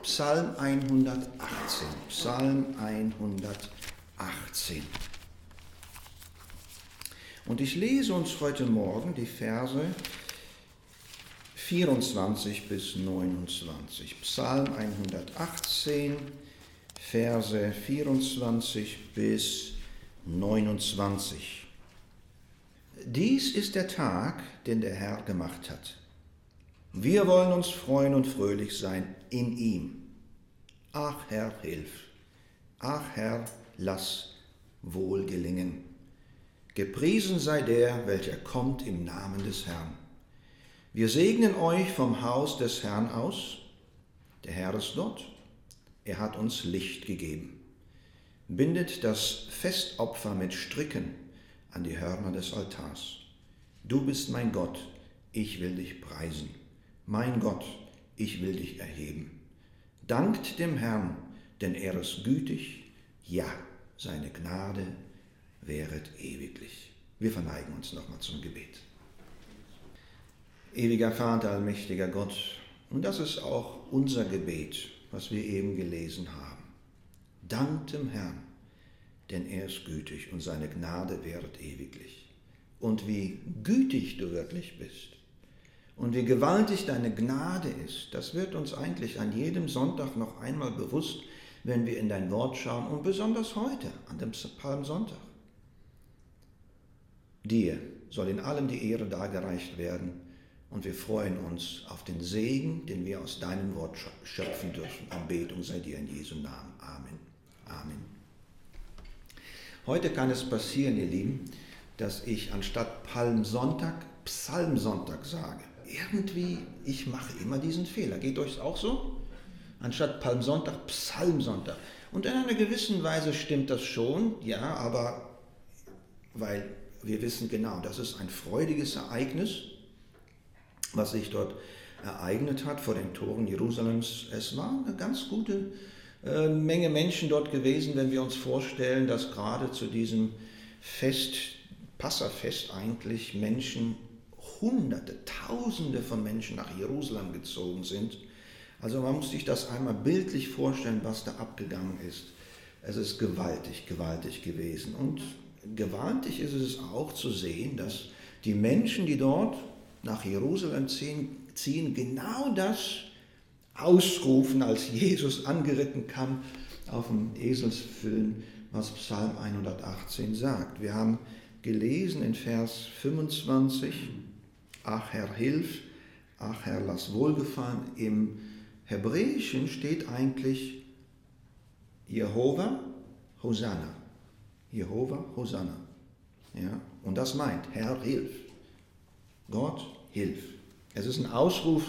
Psalm 118. Psalm 118. Und ich lese uns heute Morgen die Verse 24 bis 29. Psalm 118, Verse 24 bis 29. Dies ist der Tag, den der Herr gemacht hat. Wir wollen uns freuen und fröhlich sein in ihm. Ach Herr, hilf. Ach Herr, lass wohl gelingen. Gepriesen sei der, welcher kommt im Namen des Herrn. Wir segnen euch vom Haus des Herrn aus. Der Herr ist dort. Er hat uns Licht gegeben. Bindet das Festopfer mit Stricken an die Hörner des Altars. Du bist mein Gott, ich will dich preisen. Mein Gott, ich will dich erheben. Dankt dem Herrn, denn er ist gütig. Ja, seine Gnade währet ewiglich. Wir verneigen uns nochmal zum Gebet. Ewiger Vater, allmächtiger Gott, und das ist auch unser Gebet, was wir eben gelesen haben. Dankt dem Herrn, denn er ist gütig und seine Gnade währet ewiglich. Und wie gütig du wirklich bist und wie gewaltig deine Gnade ist, das wird uns eigentlich an jedem Sonntag noch einmal bewusst, wenn wir in dein Wort schauen und besonders heute, an dem Palmsonntag. Dir soll in allem die Ehre dargereicht werden und wir freuen uns auf den Segen, den wir aus deinem Wort schöpfen dürfen. Anbetung sei dir in Jesu Namen. Amen. Amen. Heute kann es passieren, ihr Lieben, dass ich anstatt Palmsonntag Psalmsonntag sage. Irgendwie, ich mache immer diesen Fehler. Geht euch auch so? Anstatt Palmsonntag Psalmsonntag. Und in einer gewissen Weise stimmt das schon, ja, aber weil wir wissen genau, das ist ein freudiges Ereignis, was sich dort ereignet hat vor den Toren Jerusalems. Es war eine ganz gute Menge Menschen dort gewesen, wenn wir uns vorstellen, dass gerade zu diesem Fest, Passafest eigentlich Menschen, Hunderte, Tausende von Menschen nach Jerusalem gezogen sind. Also man muss sich das einmal bildlich vorstellen, was da abgegangen ist. Es ist gewaltig, gewaltig gewesen. Und gewaltig ist es auch zu sehen, dass die Menschen, die dort nach Jerusalem ziehen, genau das ausrufen, als Jesus angeritten kam auf dem Eselsfüllen, was Psalm 118 sagt. Wir haben gelesen in Vers 25, ach Herr, hilf, ach Herr, lass wohlgefallen. Im Hebräischen steht eigentlich Jehova, Hosanna. Jehova, Hosanna. Ja? Und das meint, Herr, hilf. Gott, hilf. Es ist ein Ausruf,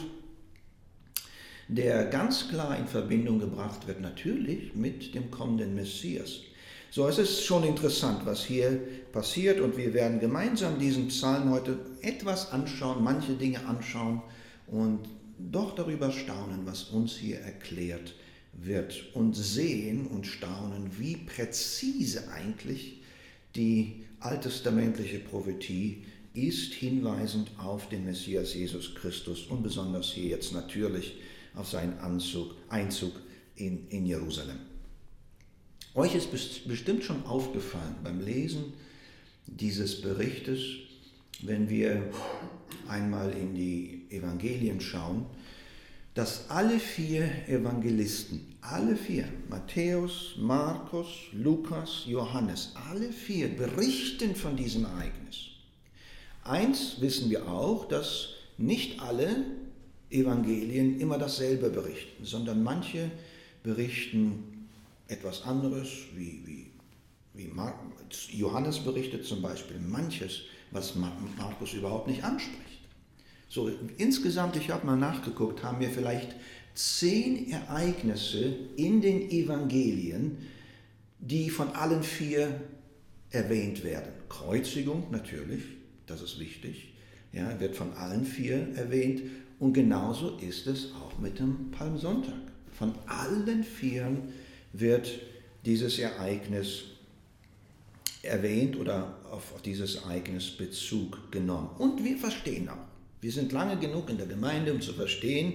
der ganz klar in Verbindung gebracht wird, natürlich mit dem kommenden Messias. So, es ist schon interessant, was hier passiert und wir werden gemeinsam diesen Psalm heute etwas anschauen, manche Dinge anschauen und doch darüber staunen, was uns hier erklärt wird und sehen und staunen, wie präzise eigentlich die alttestamentliche Prophetie ist, hinweisend auf den Messias Jesus Christus und besonders hier jetzt natürlich auf seinen Einzug in Jerusalem. Euch ist bestimmt schon aufgefallen beim Lesen dieses Berichtes, wenn wir einmal in die Evangelien schauen, dass alle 4 Evangelisten, alle 4, Matthäus, Markus, Lukas, Johannes, alle 4 berichten von diesem Ereignis. Eins wissen wir auch, dass nicht alle Evangelien immer dasselbe berichten, sondern manche berichten etwas anderes, wie Johannes berichtet zum Beispiel manches, was Markus überhaupt nicht anspricht. So, insgesamt, ich habe mal nachgeguckt, haben wir vielleicht 10 Ereignisse in den Evangelien, die von allen 4 erwähnt werden. Kreuzigung natürlich, das ist wichtig, ja, wird von allen 4 erwähnt und genauso ist es auch mit dem Palmsonntag. Von allen 4 wird dieses Ereignis erwähnt oder auf dieses Ereignis Bezug genommen. Und wir verstehen auch, wir sind lange genug in der Gemeinde, um zu verstehen,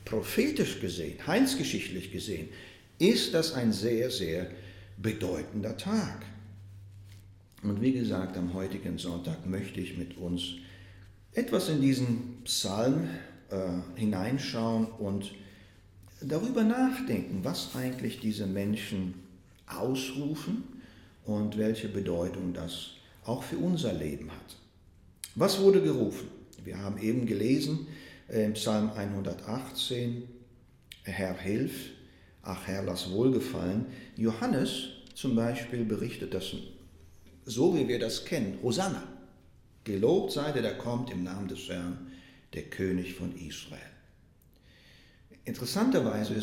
prophetisch gesehen, heilsgeschichtlich gesehen, ist das ein sehr, sehr bedeutender Tag. Und wie gesagt, am heutigen Sonntag möchte ich mit uns etwas in diesen Psalm hineinschauen und darüber nachdenken, was eigentlich diese Menschen ausrufen und welche Bedeutung das auch für unser Leben hat. Was wurde gerufen? Wir haben eben gelesen im Psalm 118, Herr, hilf, ach Herr, lass Wohlgefallen. Johannes zum Beispiel berichtet das so, wie wir das kennen. Hosanna, gelobt sei der kommt im Namen des Herrn, der König von Israel. Interessant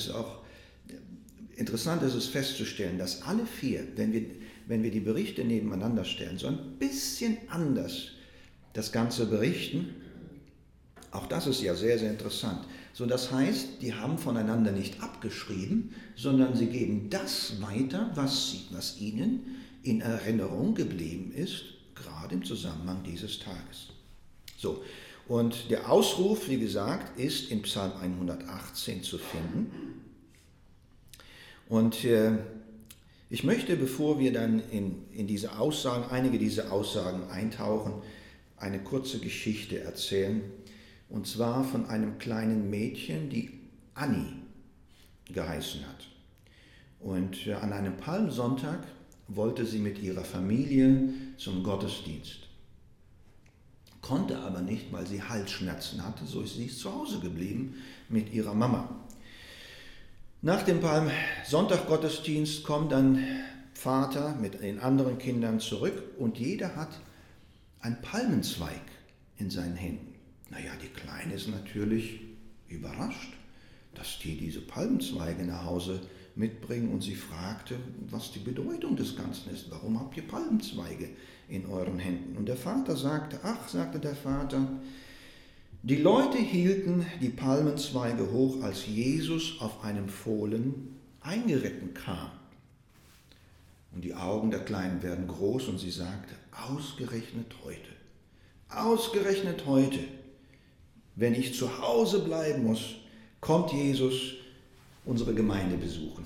ist es festzustellen, dass alle vier, wenn wir die Berichte nebeneinander stellen, so ein bisschen anders das Ganze berichten. Auch das ist ja sehr, sehr interessant. So, das heißt, die haben voneinander nicht abgeschrieben, sondern sie geben das weiter, was ihnen in Erinnerung geblieben ist, gerade im Zusammenhang dieses Tages. So, und der Ausruf, wie gesagt, ist in Psalm 118 zu finden. Und ich möchte, bevor wir dann in diese Aussagen, einige dieser Aussagen eintauchen, eine kurze Geschichte erzählen. Und zwar von einem kleinen Mädchen, die Annie geheißen hat. Und an einem Palmsonntag wollte sie mit ihrer Familie zum Gottesdienst. Konnte aber nicht, weil sie Halsschmerzen hatte, so ist sie zu Hause geblieben mit ihrer Mama. Nach dem Palmsonntag-Gottesdienst kommt dann Vater mit den anderen Kindern zurück und jeder hat einen Palmenzweig in seinen Händen. Naja, die Kleine ist natürlich überrascht, dass die diese Palmenzweige nach Hause mitbringen und sie fragte, was die Bedeutung des Ganzen ist. Warum habt ihr Palmenzweige in euren Händen? Und der Vater sagte, ach, sagte der Vater, die Leute hielten die Palmenzweige hoch, als Jesus auf einem Fohlen eingeritten kam. Und die Augen der Kleinen werden groß und sie sagte, ausgerechnet heute, wenn ich zu Hause bleiben muss, kommt Jesus unsere Gemeinde besuchen.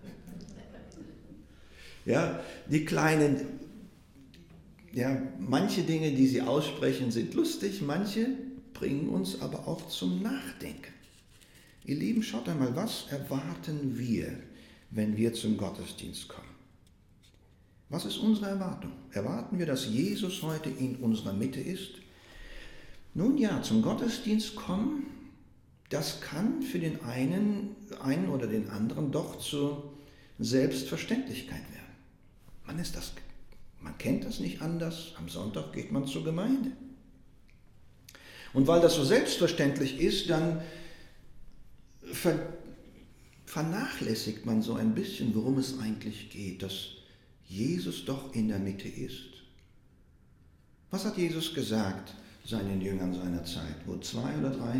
Ja, die Kleinen, ja, manche Dinge, die sie aussprechen, sind lustig, manche bringen uns aber auch zum Nachdenken. Ihr Lieben, schaut einmal, was erwarten wir, wenn wir zum Gottesdienst kommen? Was ist unsere Erwartung? Erwarten wir, dass Jesus heute in unserer Mitte ist? Nun ja, zum Gottesdienst kommen, das kann für den einen oder den anderen doch zur Selbstverständlichkeit werden. Man kennt das nicht anders. Am Sonntag geht man zur Gemeinde. Und weil das so selbstverständlich ist, dann vernachlässigt man so ein bisschen, worum es eigentlich geht, dass Jesus doch in der Mitte ist. Was hat Jesus gesagt seinen Jüngern seiner Zeit? Wo 2 oder 3?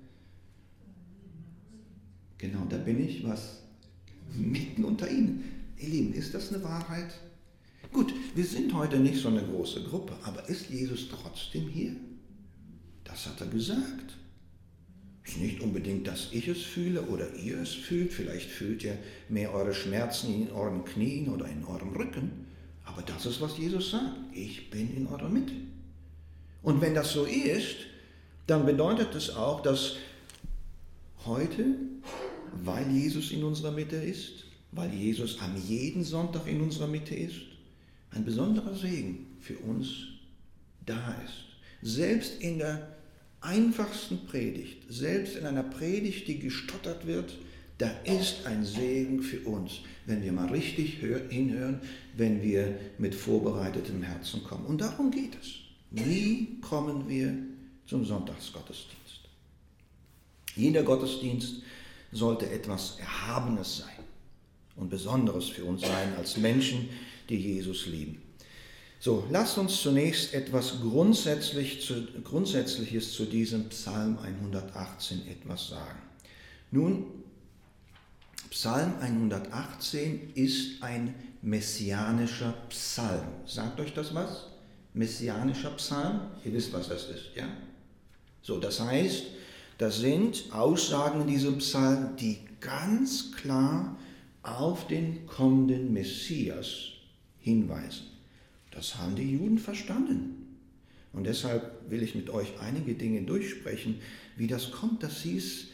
Genau, da bin ich, mitten unter ihnen. Ihr Lieben, ist das eine Wahrheit? Gut, wir sind heute nicht so eine große Gruppe, aber ist Jesus trotzdem hier? Das hat er gesagt. Es ist nicht unbedingt, dass ich es fühle oder ihr es fühlt. Vielleicht fühlt ihr mehr eure Schmerzen in euren Knien oder in eurem Rücken. Aber das ist, was Jesus sagt. Ich bin in eurer Mitte. Und wenn das so ist, dann bedeutet es auch, dass heute, weil Jesus in unserer Mitte ist, weil Jesus am jeden Sonntag in unserer Mitte ist, ein besonderer Segen für uns da ist. Selbst in der einfachsten Predigt, selbst in einer Predigt, die gestottert wird, da ist ein Segen für uns, wenn wir mal richtig hinhören, wenn wir mit vorbereitetem Herzen kommen. Und darum geht es. Wie kommen wir zum Sonntagsgottesdienst? Jeder Gottesdienst sollte etwas Erhabenes sein und Besonderes für uns sein als Menschen, die Jesus lieben. So, lasst uns zunächst etwas Grundsätzliches zu diesem Psalm 118 etwas sagen. Nun, Psalm 118 ist ein messianischer Psalm. Sagt euch das was? Messianischer Psalm? Ihr wisst, was das ist, ja? So, das heißt, Das sind Aussagen in diesem Psalm, die ganz klar auf den kommenden Messias hinweisen. Das haben die Juden verstanden. Und deshalb will ich mit euch einige Dinge durchsprechen, wie das kommt, dass sie es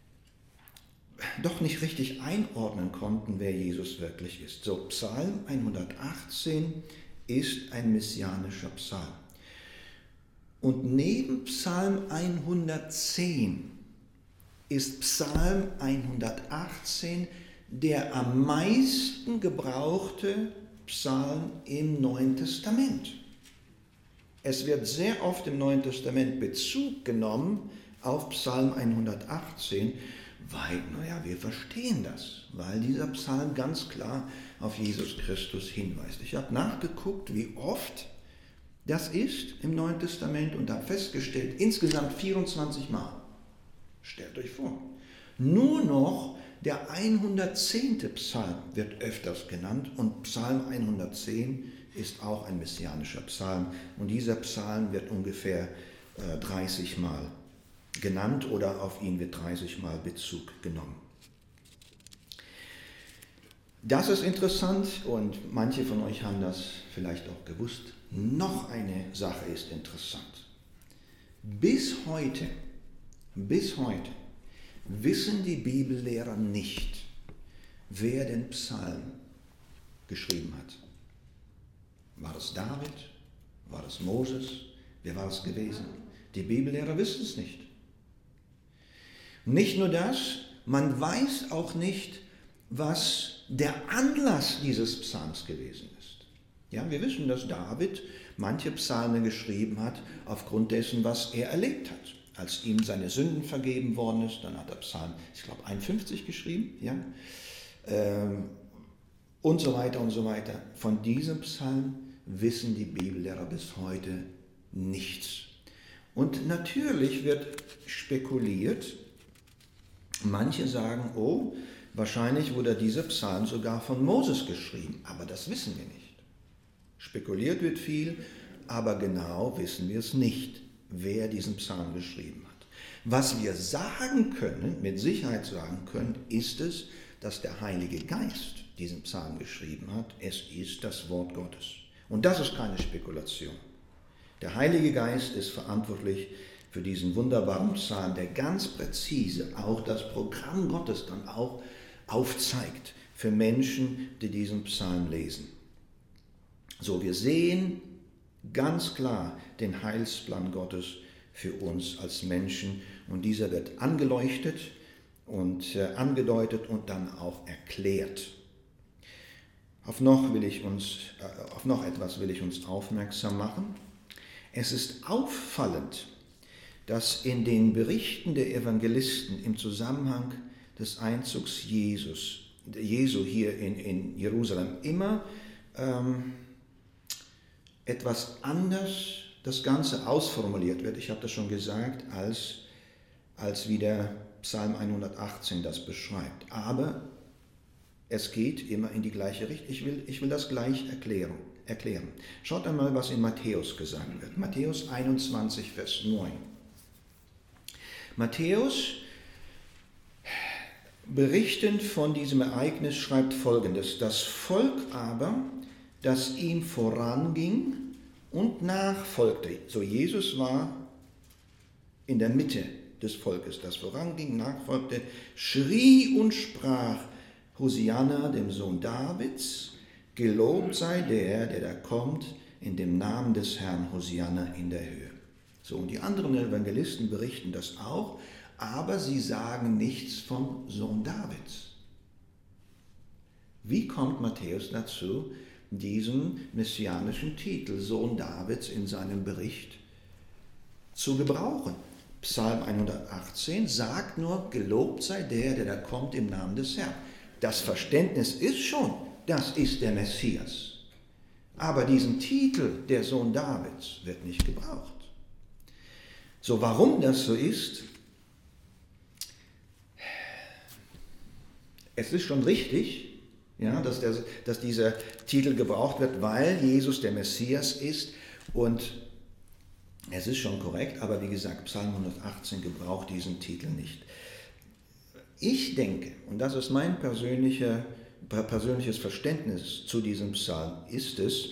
doch nicht richtig einordnen konnten, wer Jesus wirklich ist. So, Psalm 118 ist ein messianischer Psalm. Und neben Psalm 110 ist Psalm 118 der am meisten gebrauchte Psalm im Neuen Testament. Es wird sehr oft im Neuen Testament Bezug genommen auf Psalm 118, weil, wir verstehen das, weil dieser Psalm ganz klar auf Jesus Christus hinweist. Ich habe nachgeguckt, wie oft das ist im Neuen Testament und habe festgestellt, insgesamt 24 Mal. Stellt euch vor. Nur noch der 110. Psalm wird öfters genannt und Psalm 110 ist auch ein messianischer Psalm. Und dieser Psalm wird ungefähr 30 Mal genannt oder auf ihn wird 30 Mal Bezug genommen. Das ist interessant und manche von euch haben das vielleicht auch gewusst. Noch eine Sache ist interessant. Bis heute wissen die Bibellehrer nicht, wer den Psalm geschrieben hat. War es David? War es Moses? Wer war es gewesen? Die Bibellehrer wissen es nicht. Nicht nur das, man weiß auch nicht, was der Anlass dieses Psalms gewesen ist. Ja, wir wissen, dass David manche Psalmen geschrieben hat aufgrund dessen, was er erlebt hat. Als ihm seine Sünden vergeben worden ist, dann hat er Psalm, 51 geschrieben, ja, und so weiter und so weiter. Von diesem Psalm wissen die Bibellehrer bis heute nichts. Und natürlich wird spekuliert, manche sagen, wahrscheinlich wurde dieser Psalm sogar von Moses geschrieben, aber das wissen wir nicht. Spekuliert wird viel, aber genau wissen wir es nicht, wer diesen Psalm geschrieben hat. Was wir sagen können, mit Sicherheit sagen können, ist es, dass der Heilige Geist diesen Psalm geschrieben hat. Es ist das Wort Gottes. Und das ist keine Spekulation. Der Heilige Geist ist verantwortlich für diesen wunderbaren Psalm, der ganz präzise auch das Programm Gottes dann auch aufzeigt für Menschen, die diesen Psalm lesen. So, wir sehen ganz klar den Heilsplan Gottes für uns als Menschen und dieser wird angeleuchtet und angedeutet und dann auch erklärt. Auf noch etwas will ich uns aufmerksam machen. Es ist auffallend, dass in den Berichten der Evangelisten im Zusammenhang des Einzugs Jesu hier in Jerusalem immer etwas anders das Ganze ausformuliert wird. Ich habe das schon gesagt, als wie der Psalm 118 das beschreibt. Aber es geht immer in die gleiche Richtung. Ich will das gleich erklären. Schaut einmal, was in Matthäus gesagt wird. Matthäus 21, Vers 9. Matthäus, berichtend von diesem Ereignis, schreibt Folgendes. Das Volk aber, das ihm voranging und nachfolgte. So, Jesus war in der Mitte des Volkes, das voranging, nachfolgte, schrie und sprach, Hosianna, dem Sohn Davids, gelobt sei der da kommt, in dem Namen des Herrn, Hosianna in der Höhe. So, und die anderen Evangelisten berichten das auch, aber sie sagen nichts vom Sohn Davids. Wie kommt Matthäus dazu, diesen messianischen Titel Sohn Davids in seinem Bericht zu gebrauchen? Psalm 118 sagt nur, gelobt sei der da kommt im Namen des Herrn. Das Verständnis ist schon, das ist der Messias. Aber diesen Titel, der Sohn Davids, wird nicht gebraucht. So, warum das so ist, es ist schon richtig, ja, dass dieser Titel gebraucht wird, weil Jesus der Messias ist und Es ist schon korrekt, aber wie gesagt, Psalm 118 gebraucht diesen Titel nicht. Ich denke, und das ist mein persönliches Verständnis zu diesem Psalm, ist es,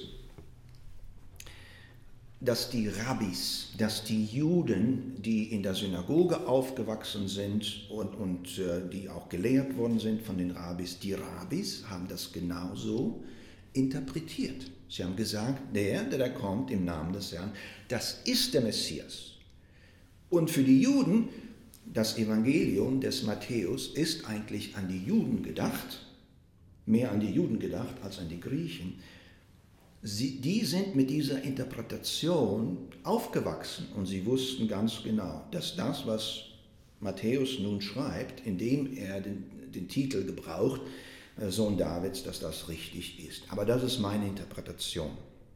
dass die Rabbis, dass die Juden, die in der Synagoge aufgewachsen sind und die auch gelehrt worden sind von den Rabbis, die Rabbis haben das genauso interpretiert. Sie haben gesagt, der kommt im Namen des Herrn, das ist der Messias. Und für die Juden, das Evangelium des Matthäus ist eigentlich an die Juden gedacht, mehr an die Juden gedacht als an die Griechen. Die sind mit dieser Interpretation aufgewachsen und sie wussten ganz genau, dass das, was Matthäus nun schreibt, indem er den Titel gebraucht, Sohn Davids, dass das richtig ist. Aber das ist meine Interpretation.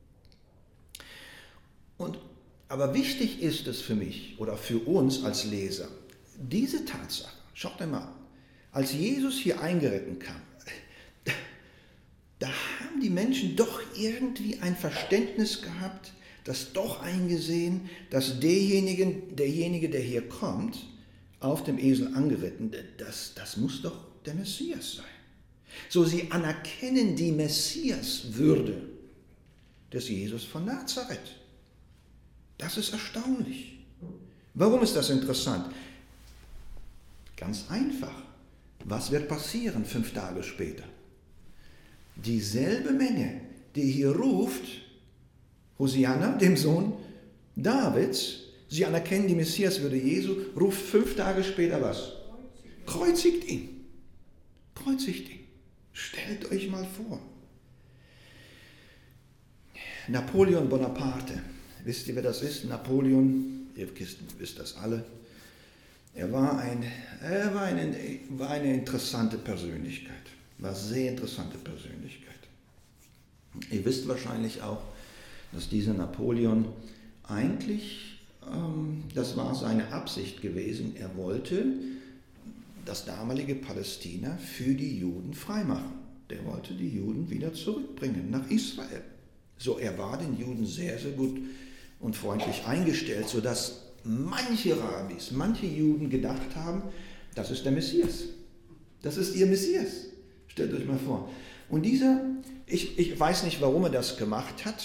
Aber wichtig ist es für mich oder für uns als Leser, diese Tatsache, schaut einmal an, als Jesus hier eingeritten kam, da haben die Menschen doch irgendwie ein Verständnis gehabt, das doch eingesehen, dass derjenige, der hier kommt, auf dem Esel angeritten, das muss doch der Messias sein. So, sie anerkennen die Messiaswürde des Jesus von Nazareth. Das ist erstaunlich. Warum ist das interessant? Ganz einfach. Was wird passieren 5 Tage später? Dieselbe Menge, die hier ruft, Hosianna, dem Sohn Davids, sie anerkennen die Messiaswürde Jesu, ruft 5 Tage später was? Kreuzigt ihn. Kreuzigt ihn. Stellt euch mal vor. Napoleon Bonaparte. Wisst ihr, wer das ist? Napoleon, ihr wisst das alle. Er war eine interessante Persönlichkeit. War eine sehr interessante Persönlichkeit. Ihr wisst wahrscheinlich auch, dass dieser Napoleon eigentlich, das war seine Absicht gewesen, er wollte das damalige Palästina für die Juden freimachen. Der wollte die Juden wieder zurückbringen nach Israel. So, er war den Juden sehr, sehr gut und freundlich eingestellt, sodass manche Rabbis, manche Juden gedacht haben, das ist der Messias. Das ist ihr Messias. Stellt euch mal vor. Und ich weiß nicht, warum er das gemacht hat,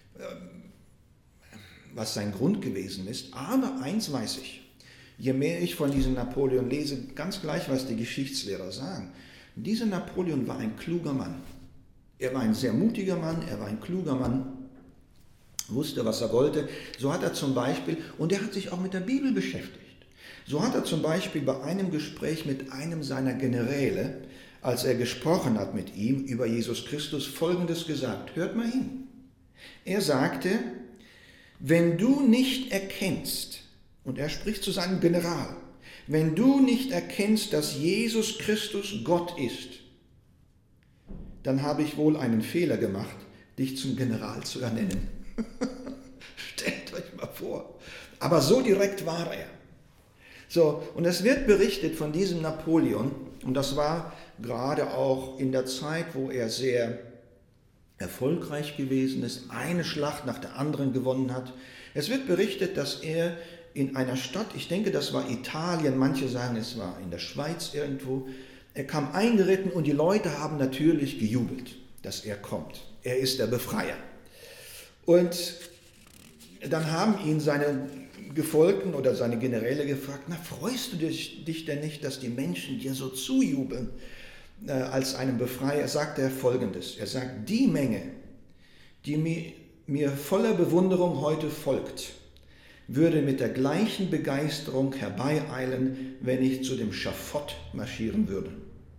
was sein Grund gewesen ist, aber eins weiß ich. Je mehr ich von diesem Napoleon lese, ganz gleich, was die Geschichtslehrer sagen. Dieser Napoleon war ein kluger Mann. Er war ein sehr mutiger Mann, er war ein kluger Mann, wusste, was er wollte. So hat er zum Beispiel, und er hat sich auch mit der Bibel beschäftigt, so hat er zum Beispiel bei einem Gespräch mit einem seiner Generäle, als er gesprochen hat mit ihm über Jesus Christus, Folgendes gesagt. Hört mal hin. Er sagte, wenn du nicht erkennst, und er spricht zu seinem General, wenn du nicht erkennst, dass Jesus Christus Gott ist, dann habe ich wohl einen Fehler gemacht, dich zum General zu ernennen. Stellt euch mal vor. Aber so direkt war er. So, und es wird berichtet von diesem Napoleon, und das war gerade auch in der Zeit, wo er sehr erfolgreich gewesen ist, eine Schlacht nach der anderen gewonnen hat. Es wird berichtet, dass er in einer Stadt, ich denke, das war Italien, manche sagen, es war in der Schweiz irgendwo, er kam eingeritten und die Leute haben natürlich gejubelt, dass er kommt. Er ist der Befreier. Und dann haben ihn seine Gefolgten oder seine Generäle gefragt, na, freust du dich denn nicht, dass die Menschen dir so zujubeln als einem Befreier? Sagt er Folgendes, er sagt, die Menge, die mir voller Bewunderung heute folgt, würde mit der gleichen Begeisterung herbeieilen, wenn ich zu dem Schafott marschieren würde.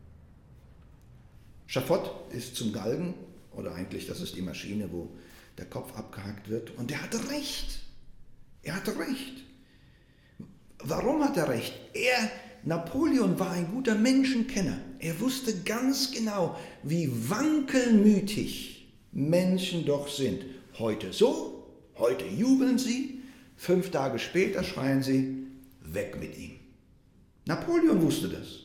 Schafott ist zum Galgen, oder eigentlich das ist die Maschine, wo der Kopf abgehackt wird. Und er hatte recht. Er hatte recht. Warum hat er recht? Napoleon war ein guter Menschenkenner. Er wusste ganz genau, wie wankelmütig Menschen doch sind. Heute so, heute jubeln sie, 5 Tage später schreien sie, weg mit ihm. Napoleon wusste das.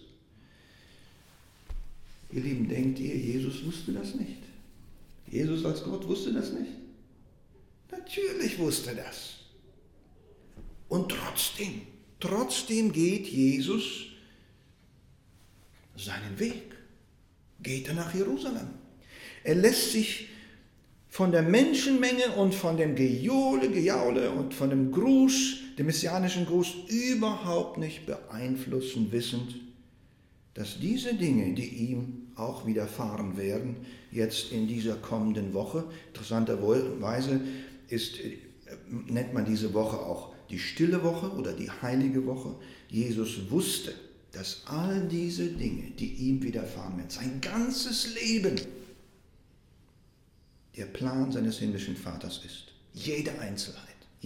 Ihr Lieben, denkt ihr, Jesus wusste das nicht? Jesus als Gott wusste das nicht? Natürlich wusste er das. Und trotzdem geht Jesus seinen Weg. Geht er nach Jerusalem. Er lässt sich von der Menschenmenge und von dem Gejaule und von dem Gruß, dem messianischen Gruß, überhaupt nicht beeinflussen, wissend, dass diese Dinge, die ihm auch widerfahren werden, jetzt in dieser kommenden Woche, interessanterweise nennt man diese Woche auch die stille Woche oder die heilige Woche. Jesus wusste, dass all diese Dinge, die ihm widerfahren werden, sein ganzes Leben, der Plan seines himmlischen Vaters ist. Jede Einzelheit.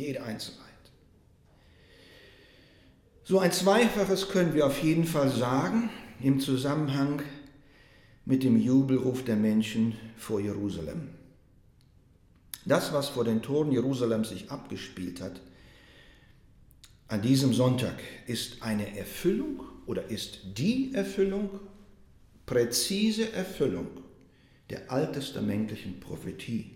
So ein Zweifaches können wir auf jeden Fall sagen im Zusammenhang mit dem Jubelruf der Menschen vor Jerusalem. Das, was vor den Toren Jerusalems sich abgespielt hat, an diesem Sonntag ist eine Erfüllung oder ist die Erfüllung, präzise Erfüllung der alttestamentlichen Prophetie.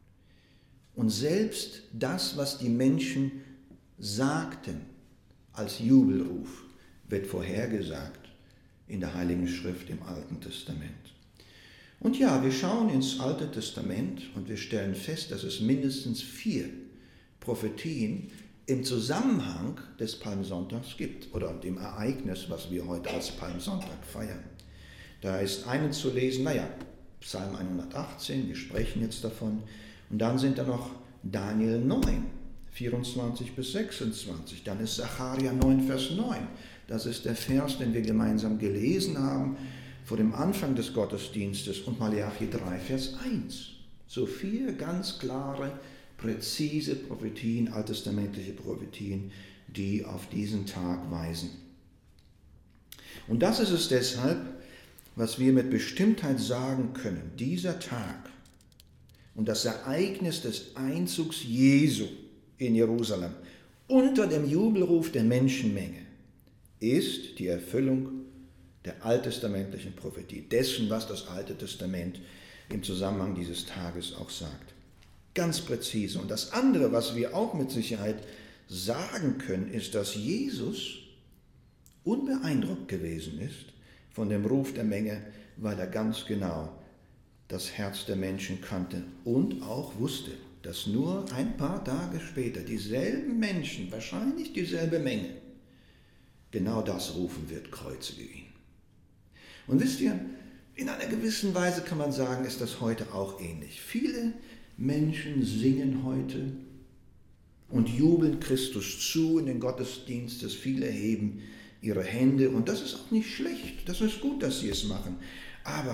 Und selbst das, was die Menschen sagten als Jubelruf, wird vorhergesagt in der Heiligen Schrift im Alten Testament. Und ja, wir schauen ins Alte Testament und wir stellen fest, dass es mindestens 4 Prophetien im Zusammenhang des Palmsonntags gibt oder dem Ereignis, was wir heute als Palmsonntag feiern. Da ist eine zu lesen, Psalm 118, wir sprechen jetzt davon. Und dann sind da noch Daniel 9, 24 bis 26. Dann ist Sacharja 9, Vers 9. Das ist der Vers, den wir gemeinsam gelesen haben vor dem Anfang des Gottesdienstes. Und Malachi 3, Vers 1. So 4 ganz klare, präzise Prophetien, alttestamentliche Prophetien, die auf diesen Tag weisen. Und das ist es deshalb, was wir mit Bestimmtheit sagen können, dieser Tag und das Ereignis des Einzugs Jesu in Jerusalem unter dem Jubelruf der Menschenmenge ist die Erfüllung der alttestamentlichen Prophetie, dessen, was das Alte Testament im Zusammenhang dieses Tages auch sagt. Ganz präzise. Und das andere, was wir auch mit Sicherheit sagen können, ist, dass Jesus unbeeindruckt gewesen ist von dem Ruf der Menge, weil er ganz genau das Herz der Menschen kannte und auch wusste, dass nur ein paar Tage später dieselben Menschen, wahrscheinlich dieselbe Menge, genau das rufen wird: kreuzige ihn. Und wisst ihr, in einer gewissen Weise kann man sagen, ist das heute auch ähnlich. Viele Menschen singen heute und jubeln Christus zu in den Gottesdienstes. Viele heben ihre Hände und das ist auch nicht schlecht. Das ist gut, dass sie es machen. Aber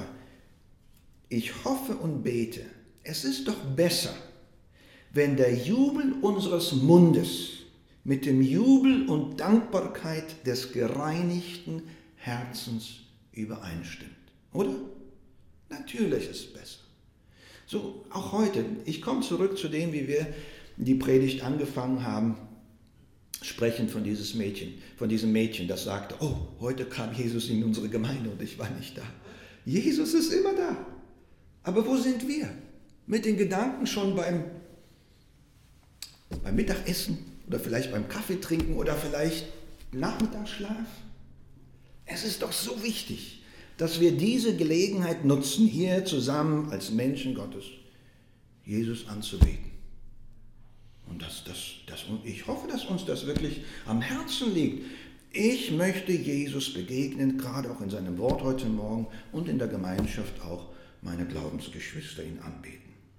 ich hoffe und bete, es ist doch besser, wenn der Jubel unseres Mundes mit dem Jubel und Dankbarkeit des gereinigten Herzens übereinstimmt. Oder? Natürlich ist es besser. So, auch heute, ich komme zurück zu dem, wie wir die Predigt angefangen haben, sprechend von diesem Mädchen, das sagte, oh, heute kam Jesus in unsere Gemeinde und ich war nicht da. Jesus ist immer da. Aber wo sind wir? Mit den Gedanken schon beim Mittagessen oder vielleicht beim Kaffeetrinken oder vielleicht Nachmittagsschlaf? Es ist doch so wichtig, dass wir diese Gelegenheit nutzen, hier zusammen als Menschen Gottes Jesus anzubeten. Und ich hoffe, dass uns das wirklich am Herzen liegt. Ich möchte Jesus begegnen, gerade auch in seinem Wort heute Morgen und in der Gemeinschaft auch meine Glaubensgeschwister ihn anbeten.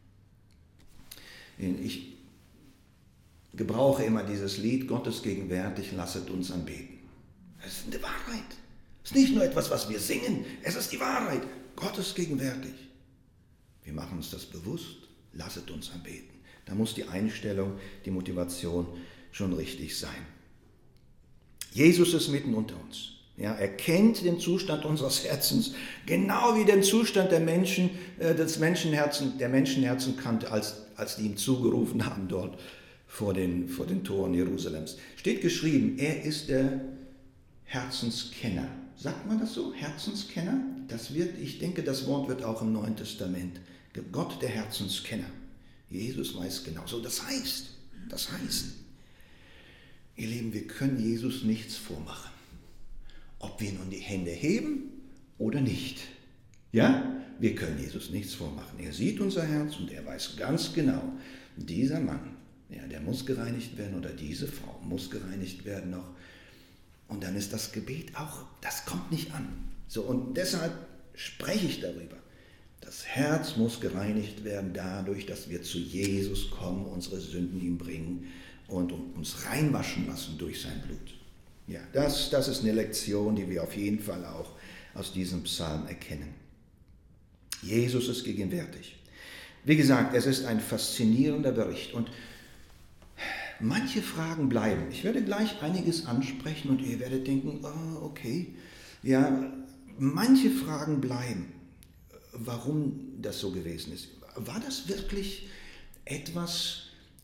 Ich gebrauche immer dieses Lied, Gott ist gegenwärtig, lasset uns anbeten. Es ist eine Wahrheit. Es ist nicht nur etwas, was wir singen, es ist die Wahrheit. Gott ist gegenwärtig. Wir machen uns das bewusst, lasset uns anbeten. Da muss die Einstellung, die Motivation schon richtig sein. Jesus ist mitten unter uns. Ja, er kennt den Zustand unseres Herzens, genau wie den Zustand der Menschenherzen kannte, als die ihm zugerufen haben dort vor den Toren Jerusalems. Steht geschrieben, er ist der Herzenskenner. Sagt man das so? Herzenskenner? Ich denke, das Wort wird auch im Neuen Testament. Gott, der Herzenskenner. Jesus weiß genau. So, das heißt, Ihr Lieben, wir können Jesus nichts vormachen. Ob wir nun die Hände heben oder nicht. Ja, wir können Jesus nichts vormachen. Er sieht unser Herz und er weiß ganz genau, dieser Mann, ja, der muss gereinigt werden oder diese Frau muss gereinigt werden noch. Und dann ist das Gebet auch, das kommt nicht an. So, und deshalb spreche ich darüber. Das Herz muss gereinigt werden dadurch, dass wir zu Jesus kommen, unsere Sünden ihm bringen und uns reinwaschen lassen durch sein Blut. Ja, das ist eine Lektion, die wir auf jeden Fall auch aus diesem Psalm erkennen. Jesus ist gegenwärtig. Wie gesagt, es ist ein faszinierender Bericht und manche Fragen bleiben. Ich werde gleich einiges ansprechen und ihr werdet denken, oh, okay, ja, manche Fragen bleiben. Warum das so gewesen ist. War das wirklich etwas,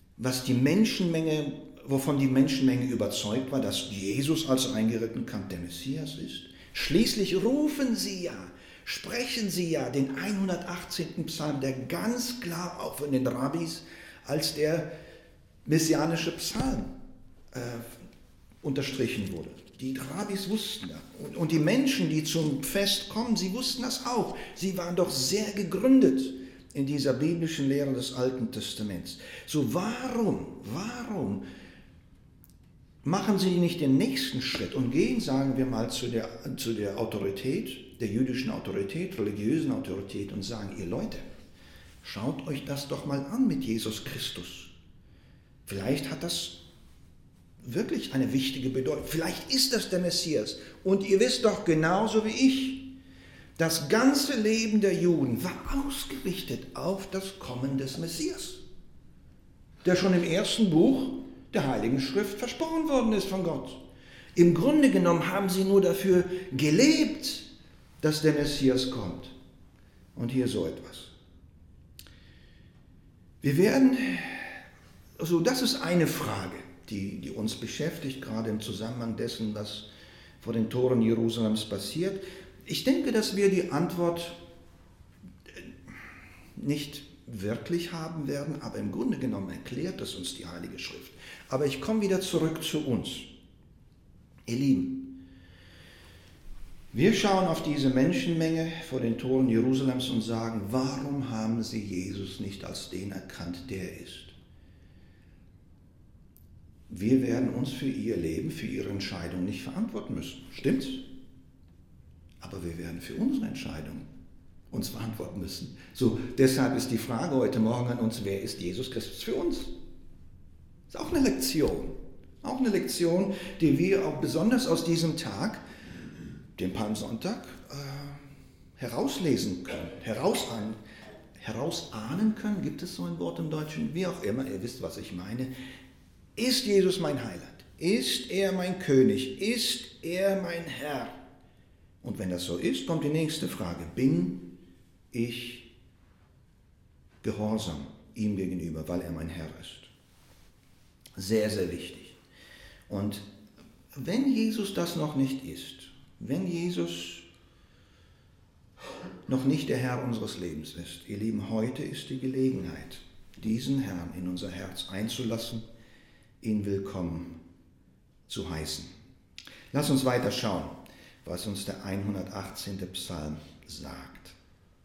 wovon die Menschenmenge überzeugt war, dass Jesus als eingeritten der Messias ist? Schließlich sprechen sie ja den 118. Psalm, der ganz klar auch von den Rabbis als der messianische Psalm unterstrichen wurde. Die Rabbis wussten das. Und die Menschen, die zum Fest kommen, sie wussten das auch. Sie waren doch sehr gegründet in dieser biblischen Lehre des Alten Testaments. So warum machen sie nicht den nächsten Schritt und gehen, sagen wir mal, zu der Autorität, der jüdischen Autorität, religiösen Autorität und sagen, ihr Leute, schaut euch das doch mal an mit Jesus Christus. Vielleicht hat das wirklich eine wichtige Bedeutung. Vielleicht ist das der Messias. Und ihr wisst doch genauso wie ich, das ganze Leben der Juden war ausgerichtet auf das Kommen des Messias, der schon im ersten Buch der Heiligen Schrift versprochen worden ist von Gott. Im Grunde genommen haben sie nur dafür gelebt, dass der Messias kommt. Und hier so etwas. Das ist eine Frage, die uns beschäftigt, gerade im Zusammenhang dessen, was vor den Toren Jerusalems passiert. Ich denke, dass wir die Antwort nicht wirklich haben werden, aber im Grunde genommen erklärt es uns die Heilige Schrift. Aber ich komme wieder zurück zu uns. Ihr Lieben, wir schauen auf diese Menschenmenge vor den Toren Jerusalems und sagen, warum haben sie Jesus nicht als den erkannt, der er ist? Wir werden uns für ihr Leben, für ihre Entscheidung nicht verantworten müssen. Stimmt's? Aber wir werden für unsere Entscheidung uns verantworten müssen. So, deshalb ist die Frage heute Morgen an uns, wer ist Jesus Christus für uns? Das ist auch eine Lektion. Auch eine Lektion, die wir auch besonders aus diesem Tag, dem Palmsonntag, herauslesen können, herausahnen können. Gibt es so ein Wort im Deutschen? Wie auch immer, ihr wisst, was ich meine. Ist Jesus mein Heiland? Ist er mein König? Ist er mein Herr? Und wenn das so ist, kommt die nächste Frage. Bin ich gehorsam ihm gegenüber, weil er mein Herr ist? Sehr, sehr wichtig. Und wenn Jesus das noch nicht ist, wenn Jesus noch nicht der Herr unseres Lebens ist, ihr Lieben, heute ist die Gelegenheit, diesen Herrn in unser Herz einzulassen, ihn willkommen zu heißen. Lass uns weiter schauen, was uns der 118. Psalm sagt.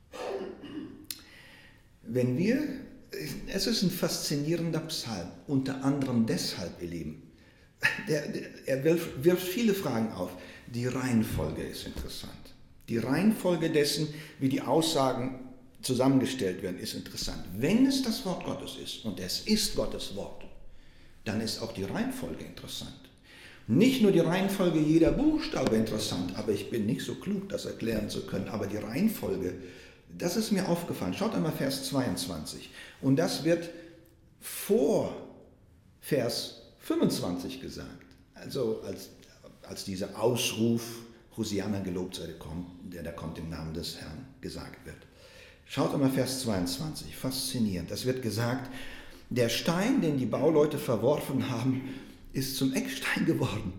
Es ist ein faszinierender Psalm, unter anderem deshalb, ihr Lieben. Er wirft viele Fragen auf. Die Reihenfolge ist interessant. Die Reihenfolge dessen, wie die Aussagen zusammengestellt werden, ist interessant. Wenn es das Wort Gottes ist, und es ist Gottes Wort, dann ist auch die Reihenfolge interessant. Nicht nur die Reihenfolge jeder Buchstabe interessant, aber ich bin nicht so klug, das erklären zu können, aber die Reihenfolge, das ist mir aufgefallen. Schaut einmal Vers 22. Und das wird vor Vers 25 gesagt. Also als dieser Ausruf, Hosianna gelobt sei der da kommt im Namen des Herrn, gesagt wird. Schaut einmal Vers 22, faszinierend. Das wird gesagt, der Stein, den die Bauleute verworfen haben, ist zum Eckstein geworden.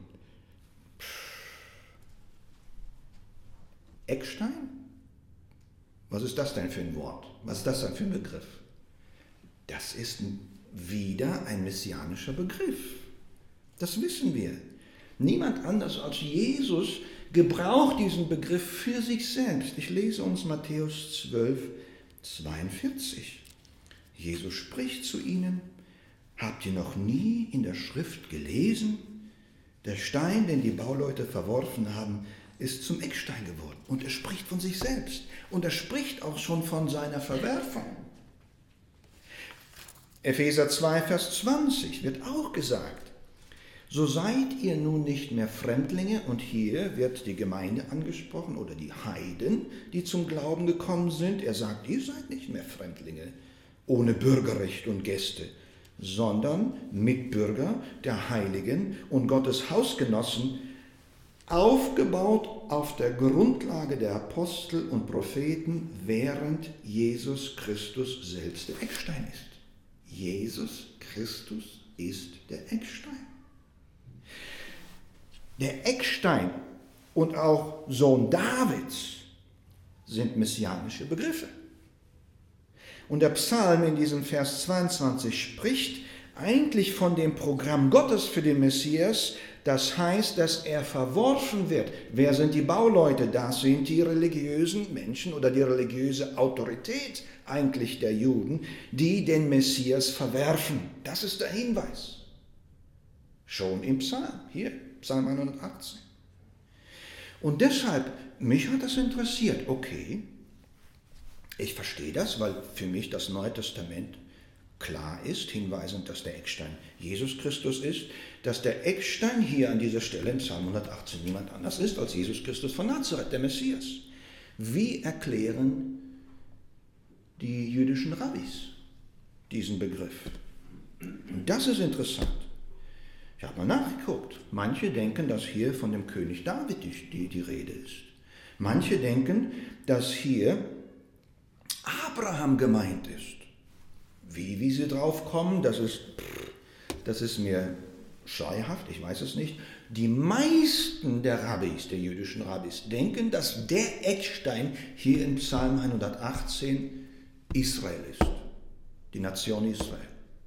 Eckstein? Was ist das denn für ein Wort? Was ist das denn für ein Begriff? Das ist wieder ein messianischer Begriff. Das wissen wir. Niemand anders als Jesus gebraucht diesen Begriff für sich selbst. Ich lese uns Matthäus 12, 42. Jesus spricht zu ihnen: Habt ihr noch nie in der Schrift gelesen? Der Stein, den die Bauleute verworfen haben, ist zum Eckstein geworden. Und er spricht von sich selbst. Und er spricht auch schon von seiner Verwerfung. Epheser 2, Vers 20 wird auch gesagt: So seid ihr nun nicht mehr Fremdlinge, und hier wird die Gemeinde angesprochen oder die Heiden, die zum Glauben gekommen sind. Er sagt, ihr seid nicht mehr Fremdlinge, ohne Bürgerrecht und Gäste, sondern Mitbürger der Heiligen und Gottes Hausgenossen, aufgebaut auf der Grundlage der Apostel und Propheten, während Jesus Christus selbst der Eckstein ist. Jesus Christus ist der Eckstein. Der Eckstein und auch Sohn Davids sind messianische Begriffe. Und der Psalm in diesem Vers 22 spricht eigentlich von dem Programm Gottes für den Messias. Das heißt, dass er verworfen wird. Wer sind die Bauleute? Das sind die religiösen Menschen oder die religiöse Autorität eigentlich der Juden, die den Messias verwerfen. Das ist der Hinweis. Schon im Psalm, hier, Psalm 118. Und deshalb, mich hat das interessiert. Okay, ich verstehe das, weil für mich das Neue Testament klar ist, hinweisend, dass der Eckstein Jesus Christus ist, dass der Eckstein hier an dieser Stelle im Psalm 118 niemand anders ist als Jesus Christus von Nazareth, der Messias. Wie erklären die jüdischen Rabbis diesen Begriff? Und das ist interessant. Ich habe mal nachgeguckt. Manche denken, dass hier von dem König David die Rede ist. Manche denken, dass hier Abraham gemeint ist. Wie sie drauf kommen, das ist mir schleierhaft, ich weiß es nicht. Die meisten der Rabbis, der jüdischen Rabbis, denken, dass der Eckstein hier in Psalm 118 Israel ist, die Nation Israel.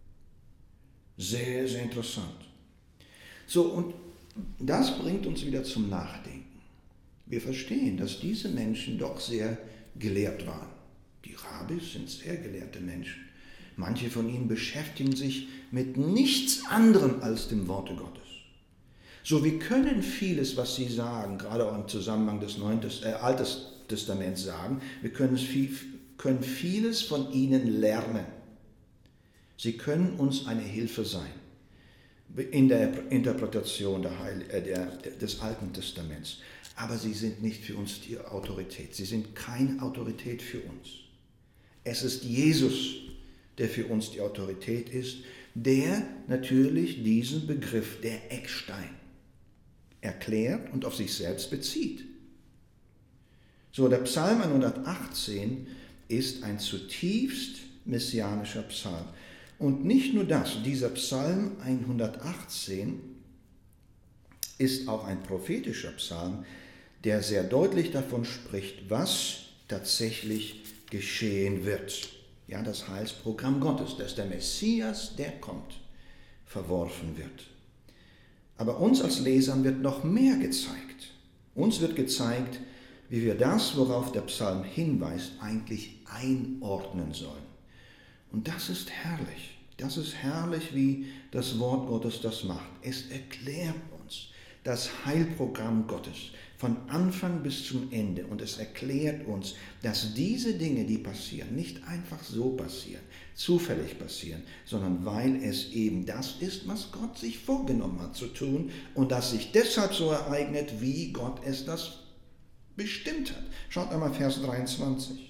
Sehr, sehr interessant. So, und das bringt uns wieder zum Nachdenken. Wir verstehen, dass diese Menschen doch sehr gelehrt waren. Die Rabbis sind sehr gelehrte Menschen. Manche von ihnen beschäftigen sich mit nichts anderem als dem Worte Gottes. So, wir können vieles, was sie sagen, gerade auch im Zusammenhang des Alten Testaments sagen, wir können vieles von ihnen lernen. Sie können uns eine Hilfe sein in der Interpretation des Alten Testaments. Aber sie sind nicht für uns die Autorität. Sie sind keine Autorität für uns. Es ist Jesus, der für uns die Autorität ist, der natürlich diesen Begriff, der Eckstein, erklärt und auf sich selbst bezieht. So, der Psalm 118 ist ein zutiefst messianischer Psalm. Und nicht nur das, dieser Psalm 118 ist auch ein prophetischer Psalm, der sehr deutlich davon spricht, was tatsächlich geschehen wird. Ja, das Heilsprogramm Gottes, dass der Messias, der kommt, verworfen wird. Aber uns als Lesern wird noch mehr gezeigt. Uns wird gezeigt, wie wir das, worauf der Psalm hinweist, eigentlich einordnen sollen. Und das ist herrlich. Das ist herrlich, wie das Wort Gottes das macht. Es erklärt uns das Heilprogramm Gottes von Anfang bis zum Ende. Und es erklärt uns, dass diese Dinge, die passieren, nicht einfach so passieren, zufällig passieren, sondern weil es eben das ist, was Gott sich vorgenommen hat zu tun und das sich deshalb so ereignet, wie Gott es das bestimmt hat. Schaut einmal Vers 23.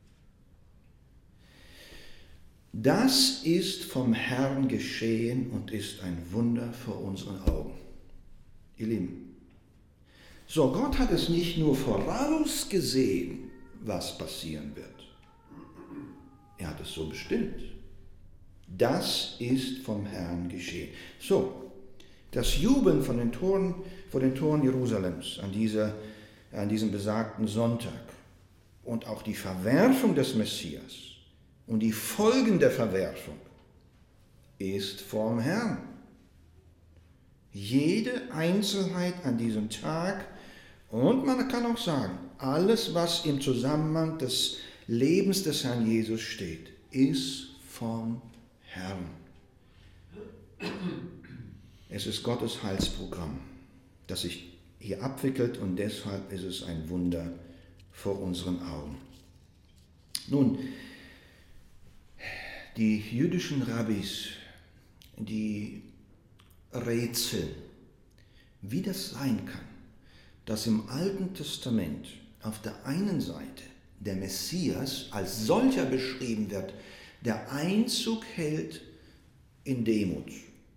Das ist vom Herrn geschehen und ist ein Wunder vor unseren Augen. Ihr Lieben, so, Gott hat es nicht nur vorausgesehen, was passieren wird. Er hat es so bestimmt. Das ist vom Herrn geschehen. So, das Jubeln vor den Toren Jerusalems an diesem besagten Sonntag und auch die Verwerfung des Messias und die Folgen der Verwerfung ist vom Herrn. Jede Einzelheit an diesem Tag und man kann auch sagen, alles, was im Zusammenhang des Lebens des Herrn Jesus steht, ist vom Herrn. Es ist Gottes Heilsprogramm, das sich hier abwickelt und deshalb ist es ein Wunder vor unseren Augen. Nun, die jüdischen Rabbis, die rätseln, wie das sein kann, dass im Alten Testament auf der einen Seite der Messias als solcher beschrieben wird, der Einzug hält in Demut.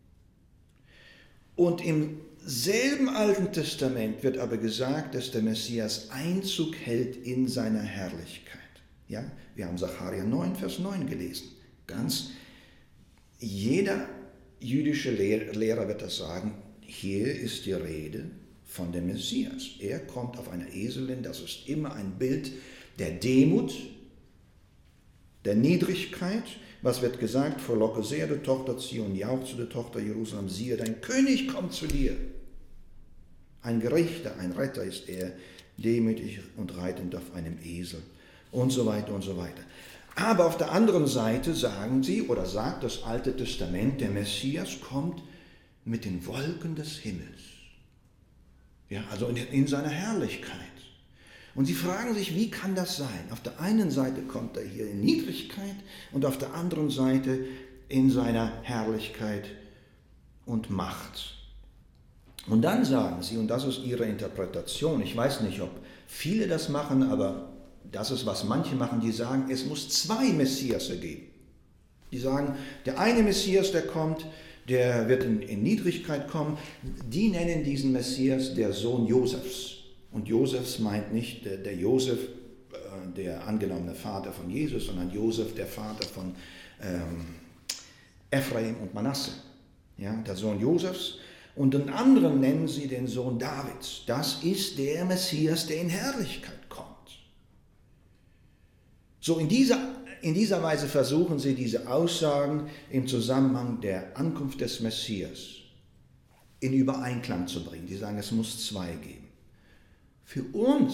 Und im selben Alten Testament wird aber gesagt, dass der Messias Einzug hält in seiner Herrlichkeit. Ja, wir haben Sacharja 9, Vers 9 gelesen. Ganz jeder jüdische Lehrer wird das sagen, hier ist die Rede von dem Messias. Er kommt auf einer Eselin, das ist immer ein Bild der Demut, der Niedrigkeit. Was wird gesagt? Frohlocke sehr, du Tochter Zion, jauchze, du Tochter Jerusalem, siehe, dein König kommt zu dir. Ein Gerechter, ein Retter ist er, demütig und reitend auf einem Esel und so weiter und so weiter. Aber auf der anderen Seite sagen sie oder sagt das Alte Testament, der Messias kommt mit den Wolken des Himmels. Ja, also in seiner Herrlichkeit. Und sie fragen sich, wie kann das sein? Auf der einen Seite kommt er hier in Niedrigkeit und auf der anderen Seite in seiner Herrlichkeit und Macht. Und dann sagen sie, und das ist ihre Interpretation, ich weiß nicht, ob viele das machen, aber das ist, was manche machen, die sagen, es muss zwei Messiasse geben. Die sagen, der eine Messias, der kommt, der wird in Niedrigkeit kommen. Die nennen diesen Messias der Sohn Josefs. Und Josefs meint nicht der Josef, der angenommene Vater von Jesus, sondern Josef, der Vater von Ephraim und Manasse. Ja, der Sohn Josefs. Und den anderen nennen sie den Sohn Davids. Das ist der Messias, der in Herrlichkeit kommt. So in dieser Weise versuchen sie diese Aussagen im Zusammenhang der Ankunft des Messias in Übereinklang zu bringen. Die sagen, es muss zwei geben. Für uns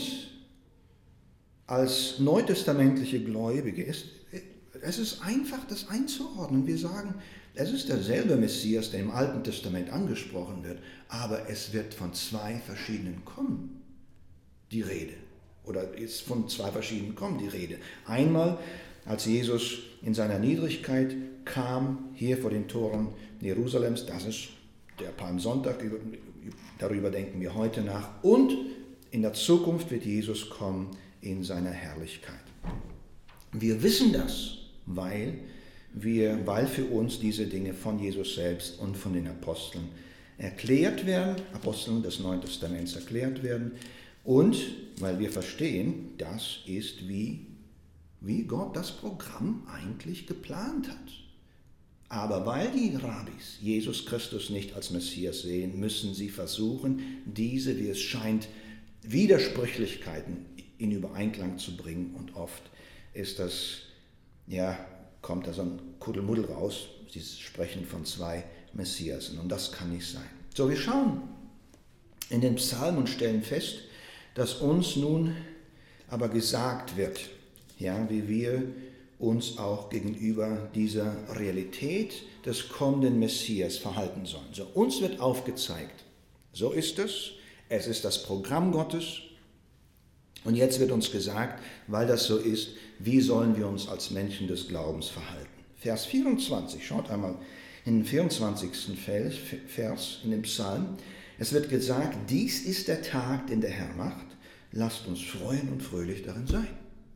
als neutestamentliche Gläubige ist es einfach, das einzuordnen. Wir sagen, es ist derselbe Messias, der im Alten Testament angesprochen wird, aber es wird von zwei verschiedenen kommen, die Rede. Oder ist von zwei verschiedenen kommen, die Rede. Einmal, als Jesus in seiner Niedrigkeit kam, hier vor den Toren Jerusalems, das ist der Palmsonntag, darüber denken wir heute nach. Und in der Zukunft wird Jesus kommen in seiner Herrlichkeit. Wir wissen das, weil für uns diese Dinge von Jesus selbst und von den Aposteln erklärt werden, Aposteln des Neuen Testaments erklärt werden, und weil wir verstehen, das ist, wie Gott das Programm eigentlich geplant hat. Aber weil die Rabbis Jesus Christus nicht als Messias sehen, müssen sie versuchen, diese, wie es scheint, Widersprüchlichkeiten in Übereinklang zu bringen. Und oft ist das, kommt da so ein Kuddelmuddel raus. Sie sprechen von zwei Messiasen und das kann nicht sein. So, wir schauen in den Psalm und stellen fest, dass uns nun aber gesagt wird, wie wir uns auch gegenüber dieser Realität des kommenden Messias verhalten sollen. So, uns wird aufgezeigt, so ist es ist das Programm Gottes und jetzt wird uns gesagt, weil das so ist, wie sollen wir uns als Menschen des Glaubens verhalten. Vers 24, schaut einmal in den 24. Vers in dem Psalm, es wird gesagt, dies ist der Tag, den der Herr macht, lasst uns freuen und fröhlich darin sein.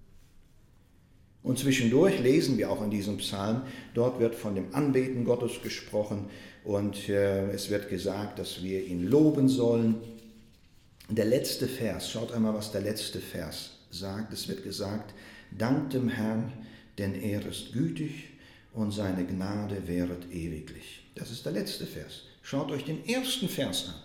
Und zwischendurch lesen wir auch in diesem Psalm, dort wird von dem Anbeten Gottes gesprochen und es wird gesagt, dass wir ihn loben sollen. Der letzte Vers, schaut einmal, was der letzte Vers sagt. Es wird gesagt, dankt dem Herrn, denn er ist gütig und seine Gnade währet ewiglich. Das ist der letzte Vers. Schaut euch den ersten Vers an.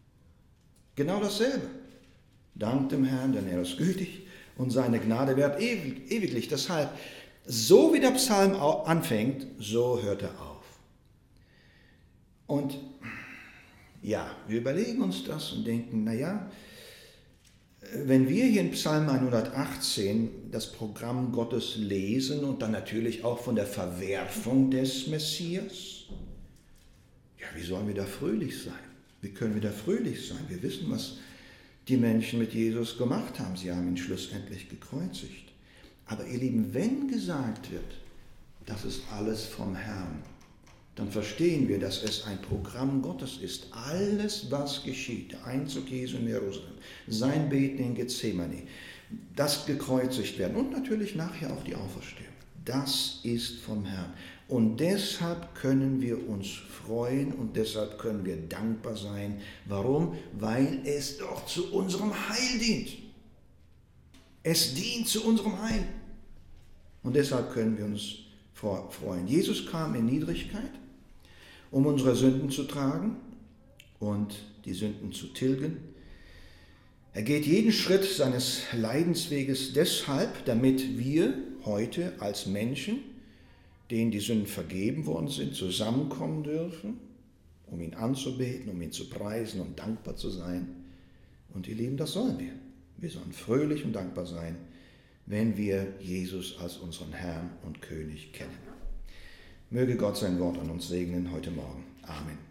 Genau dasselbe. Dankt dem Herrn, denn er ist gütig und seine Gnade währt ewiglich. Deshalb, so wie der Psalm anfängt, so hört er auf. Und Ja, wir überlegen uns das und denken, naja, wenn wir hier in Psalm 118 das Programm Gottes lesen und dann natürlich auch von der Verwerfung des Messias, ja, wie sollen wir da fröhlich sein? Wie können wir da fröhlich sein? Wir wissen, was die Menschen mit Jesus gemacht haben. Sie haben ihn schlussendlich gekreuzigt. Aber ihr Lieben, wenn gesagt wird, das ist alles vom Herrn, dann verstehen wir, dass es ein Programm Gottes ist. Alles, was geschieht, der Einzug Jesu in Jerusalem, sein Beten in Gethsemane, das gekreuzigt werden und natürlich nachher auch die Auferstehung, das ist vom Herrn. Und deshalb können wir uns freuen und deshalb können wir dankbar sein. Warum? Weil es doch zu unserem Heil dient. Es dient zu unserem Heil. Und deshalb können wir uns freuen. Jesus kam in Niedrigkeit, um unsere Sünden zu tragen und die Sünden zu tilgen. Er geht jeden Schritt seines Leidensweges deshalb, damit wir heute als Menschen, denen die Sünden vergeben worden sind, zusammenkommen dürfen, um ihn anzubeten, um ihn zu preisen und dankbar zu sein. Und ihr Lieben, das sollen wir. Wir sollen fröhlich und dankbar sein, wenn wir Jesus als unseren Herrn und König kennen. Möge Gott sein Wort an uns segnen heute Morgen. Amen.